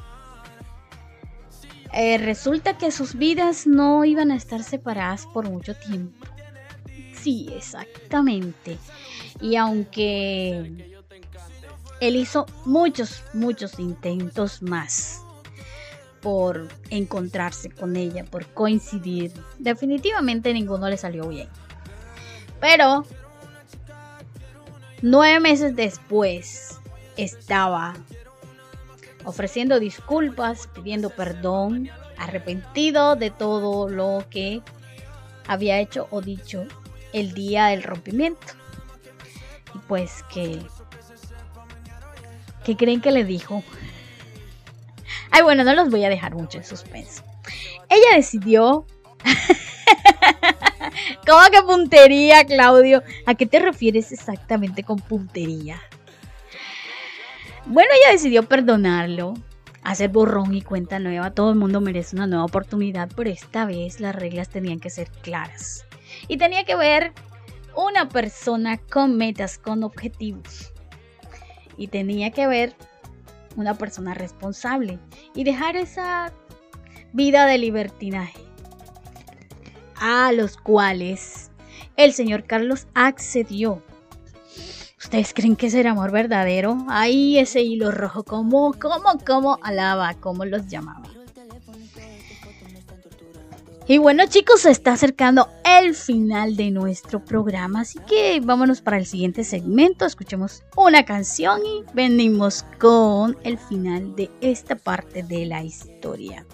Eh, resulta que sus vidas no iban a estar separadas por mucho tiempo. Sí, exactamente. Y aunque él hizo muchos, muchos intentos más por encontrarse con ella, por coincidir, definitivamente ninguno le salió bien. Pero nueve meses después estaba ofreciendo disculpas, pidiendo perdón, arrepentido de todo lo que había hecho o dicho el día del rompimiento. Y pues que ¿qué creen que le dijo? Ay, bueno, no los voy a dejar mucho en suspenso. Ella decidió... ¿Cómo que puntería, Claudio? ¿A qué te refieres exactamente con puntería? Bueno, ella decidió perdonarlo, hacer borrón y cuenta nueva. Todo el mundo merece una nueva oportunidad, pero esta vez las reglas tenían que ser claras. Y tenía que ver una persona con metas, con objetivos. Y tenía que ver una persona responsable y dejar esa vida de libertinaje, a los cuales el señor Carlos accedió. ¿Ustedes creen que es el amor verdadero? Ahí ese hilo rojo, como, como, como alaba, como los llamaba. Y bueno, chicos, se está acercando el final de nuestro programa, así que vámonos para el siguiente segmento. Escuchemos una canción y venimos con el final de esta parte de la historia.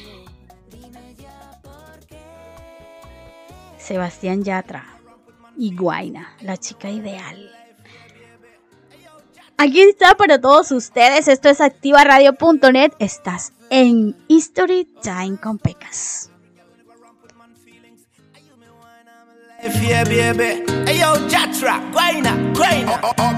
Sebastián Yatra y Guayna, la chica ideal. Aquí está para todos ustedes. Esto es activa radio punto net. Estás en History Time con Pecas. Yeah, baby. Ayo, Yatra, Guayna, Guayna.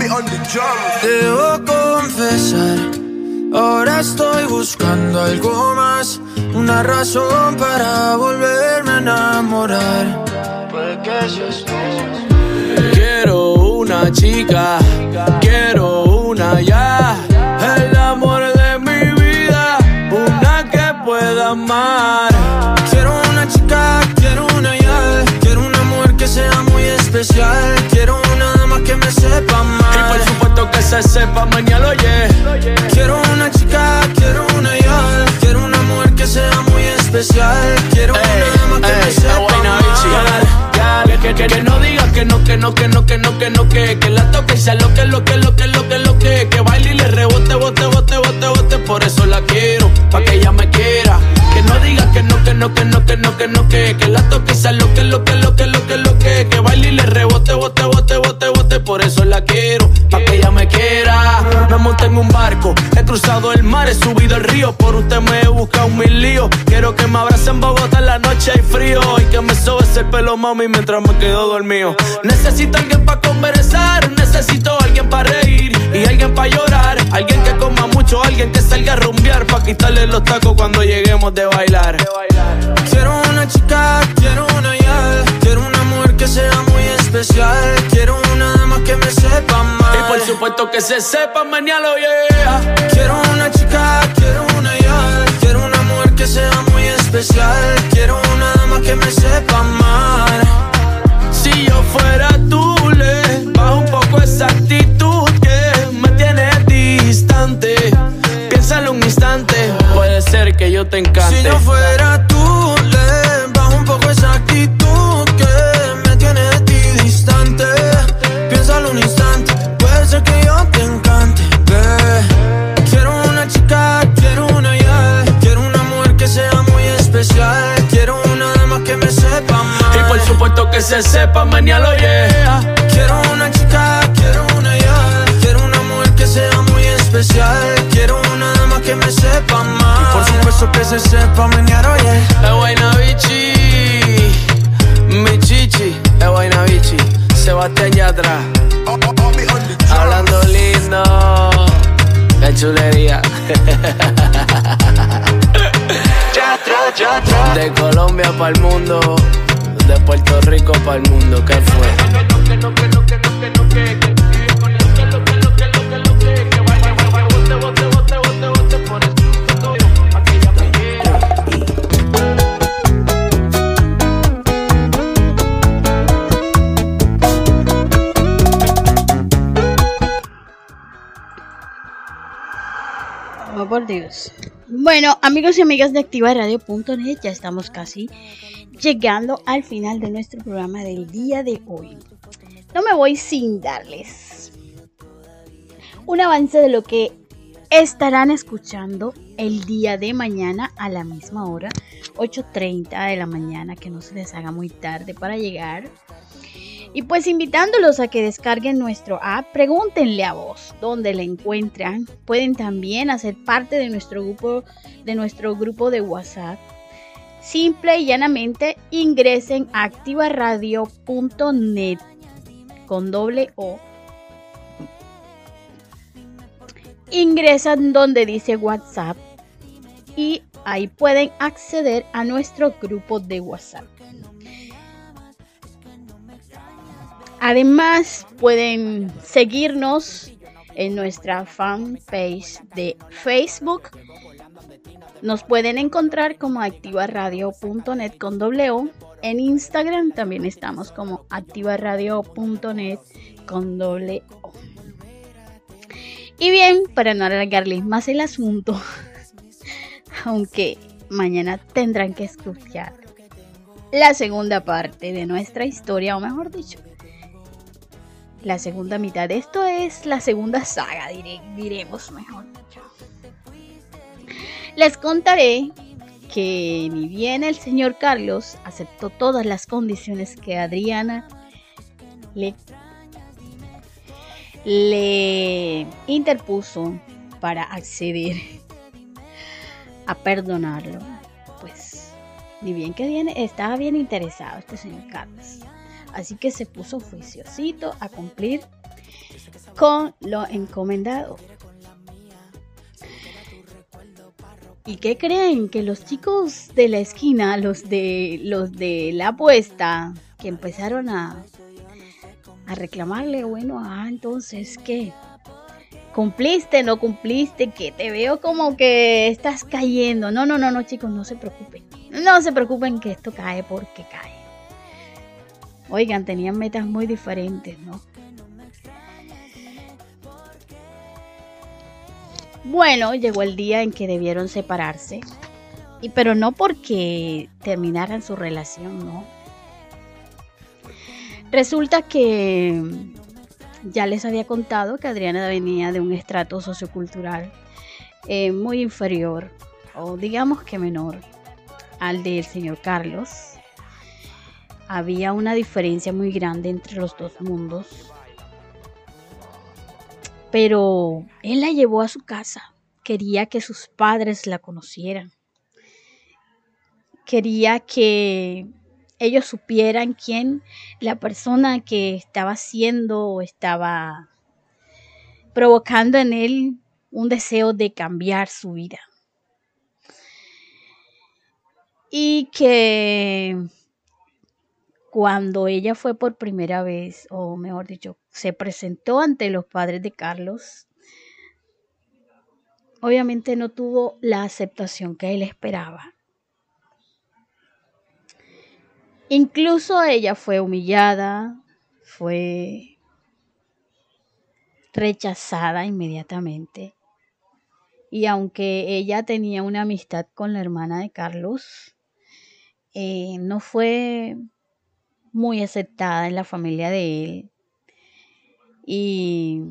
Debo confesar, ahora estoy buscando algo más, una razón para volverme a enamorar. Puede que seas tú. Quiero una chica, quiero una ya, el amor de mi vida, una que pueda amar. Quiero una chica, quiero una ya, quiero una mujer que sea muy especial, quiero una dama que me sepa amar. Y por supuesto que se sepa mañana, oye. Quiero una chica, quiero una ya, quiero una mujer que sea muy especial, quiero ey, una dama que ey, me sepa amar. Que, que, que no digas que no, que no, que no, que no, que no, que que la toque y sea lo que, lo que, lo que, lo que, lo que que baile y le rebote, bote, bote, bote, bote, por eso la quiero, pa' que ella me quiera. Que no digas que no, que no, que no, que no, que no, que que la toque y sea lo que, lo que, lo que, lo que, lo que que baile y le rebote, bote, bote, bote, bote, por eso la quiero, pa' que ella me quiera. Me monté en un barco, he cruzado el mar, he subido el río. Por usted me he buscado mil líos. Quiero que me abrace en Bogotá en la noche hay frío. Y que me sobes el pelo, mami, mientras me quedo dormido. Necesito alguien pa' conversar, necesito alguien pa' reír y alguien pa' llorar. Alguien que coma mucho, alguien que salga a rumbear, pa' quitarle los tacos cuando lleguemos de bailar. Quiero una chica, quiero una ya. Quiero una mujer que sea muy especial. Quiero una dama que me sepa mal. Y por supuesto que se sepa, mañana, yeah. Quiero una chica, quiero una ya. Quiero una mujer que sea muy especial. Quiero una dama que me sepa mal. Si yo fuera tú, le bajo un poco esa actitud que me tiene distante. Piénsalo un instante, puede ser que yo te encante. Si yo fuera tú, le bajo un poco esa actitud que me tiene de ti distante. Piénsalo un instante, puede ser que yo te encante, babe. Quiero una chica, quiero una ya. Quiero una mujer que sea muy especial. Quiero una dama que me sepa mal. Y por supuesto que se sepa, mañana, yeah. Quiero una chica, quiero una ya. Quiero una mujer que sea muy especial. Quiero una dama que me sepa mal. Y por supuesto que se sepa, mañana, yeah. Es Guaynabichi, mi chichi, es Guaynabichi. Sebastián Yatra, hablando lindo, qué chulería. De Colombia para el mundo, de Puerto Rico para el mundo, ¿qué fue? Oh, por Dios. Bueno, amigos y amigas de activa radio punto net, ya estamos casi llegando al final de nuestro programa del día de hoy. No me voy sin darles un avance de lo que estarán escuchando el día de mañana a la misma hora, ocho treinta de la mañana, que no se les haga muy tarde para llegar. Y pues invitándolos a que descarguen nuestro app, pregúntenle a vos dónde la encuentran. Pueden también hacer parte de nuestro grupo, de nuestro grupo de WhatsApp. Simple y llanamente ingresen a activa radio punto net con doble O. Ingresan donde dice WhatsApp y ahí pueden acceder a nuestro grupo de WhatsApp. Además, pueden seguirnos en nuestra fanpage de Facebook. Nos pueden encontrar como activa radio punto net con doble O. En Instagram también estamos como activa radio punto net con doble O. Y bien, para no alargarles más el asunto, aunque mañana tendrán que escuchar la segunda parte de nuestra historia, o mejor dicho, la segunda mitad. Esto es la segunda saga, diré, diremos mejor dicho. Les contaré que ni bien el señor Carlos aceptó todas las condiciones que Adriana le, le interpuso para acceder a perdonarlo, pues ni bien que bien, estaba bien interesado este señor Carlos. Así que se puso juiciosito a cumplir con lo encomendado. ¿Y qué creen? Que los chicos de la esquina, los de los de la apuesta, que empezaron a, a reclamarle, bueno, ah, entonces, ¿qué? ¿Cumpliste? ¿No cumpliste? Que te veo como que estás cayendo. No, no, no, no, chicos, no se preocupen. No se preocupen que esto cae porque cae. Oigan, tenían metas muy diferentes, ¿no? Bueno, llegó el día en que debieron separarse. Y pero no porque terminaran su relación, ¿no? Resulta que ya les había contado que Adriana venía de un estrato sociocultural eh, muy inferior, o digamos que menor, al del señor Carlos. Había una diferencia muy grande entre los dos mundos. pero él la llevó a su casa. Quería que sus padres la conocieran. Quería que ellos supieran quién la persona que estaba haciendo o estaba provocando en él un deseo de cambiar su vida. Y que cuando ella fue por primera vez, o mejor dicho, se presentó ante los padres de Carlos, obviamente no tuvo la aceptación que él esperaba. Incluso ella fue humillada, fue rechazada inmediatamente. Y aunque ella tenía una amistad con la hermana de Carlos, eh, no fue muy aceptada en la familia de él. Y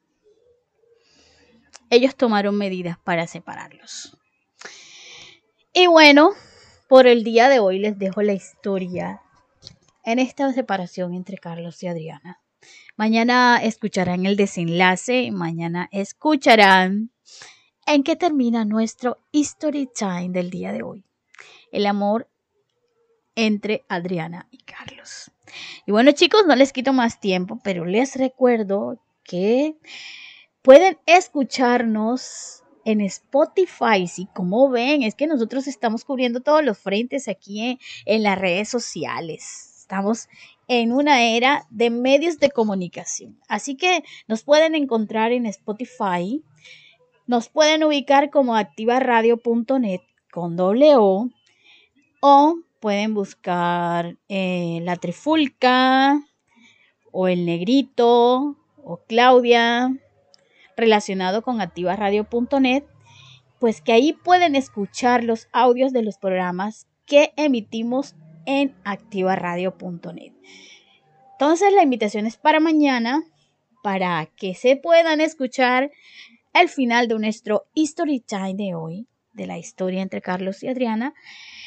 ellos tomaron medidas para separarlos. Y bueno, por el día de hoy les dejo la historia en esta separación entre Carlos y Adriana. Mañana escucharán el desenlace, mañana escucharán en qué termina nuestro Story Time del día de hoy. El amor entre Adriana y Carlos. Y bueno, chicos, no les quito más tiempo, pero les recuerdo que pueden escucharnos en Spotify. Sí, como ven, es que nosotros estamos cubriendo todos los frentes aquí en, en las redes sociales. Estamos en una era de medios de comunicación. Así que nos pueden encontrar en Spotify. Nos pueden ubicar como activa radio punto net con doble O. O pueden buscar eh, La Trifulca o El Negrito o Claudia relacionado con activa radio punto net, pues que ahí pueden escuchar los audios de los programas que emitimos en activa radio punto net. Entonces la invitación es para mañana, para que se puedan escuchar el final de nuestro Story Time de hoy, de la historia entre Carlos y Adriana.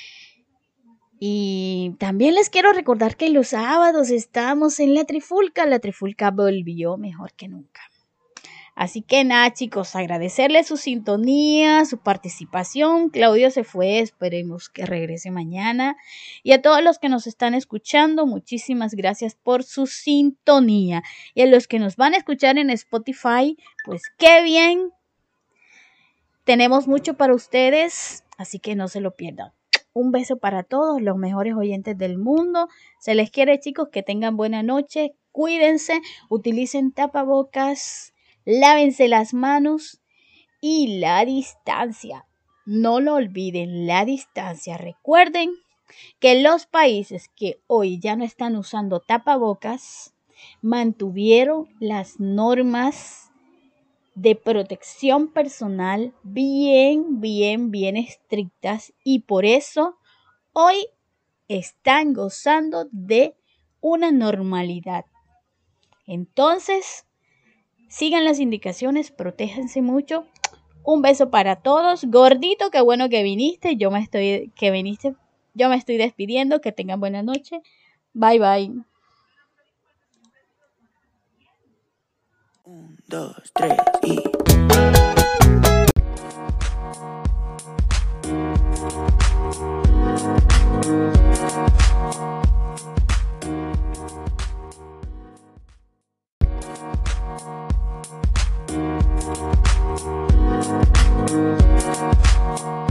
Y también les quiero recordar que los sábados estamos en La Trifulca. La Trifulca volvió mejor que nunca. Así que nada, chicos, agradecerles su sintonía, su participación. Claudio se fue, esperemos que regrese mañana. Y a todos los que nos están escuchando, muchísimas gracias por su sintonía. Y a los que nos van a escuchar en Spotify, pues qué bien. Tenemos mucho para ustedes, así que no se lo pierdan. Un beso para todos, los mejores oyentes del mundo. Se les quiere, chicos, que tengan buena noche. Cuídense, utilicen tapabocas. Lávense las manos y la distancia. No lo olviden, la distancia. Recuerden que los países que hoy ya no están usando tapabocas mantuvieron las normas de protección personal bien, bien, bien estrictas y por eso hoy están gozando de una normalidad. Entonces, sigan las indicaciones, protéjanse mucho. Un beso para todos. Gordito, qué bueno que viniste. Yo me estoy, que viniste. Yo me estoy despidiendo. Que tengan buena noche. Bye, bye. Un, dos, tres y... We'll be right back.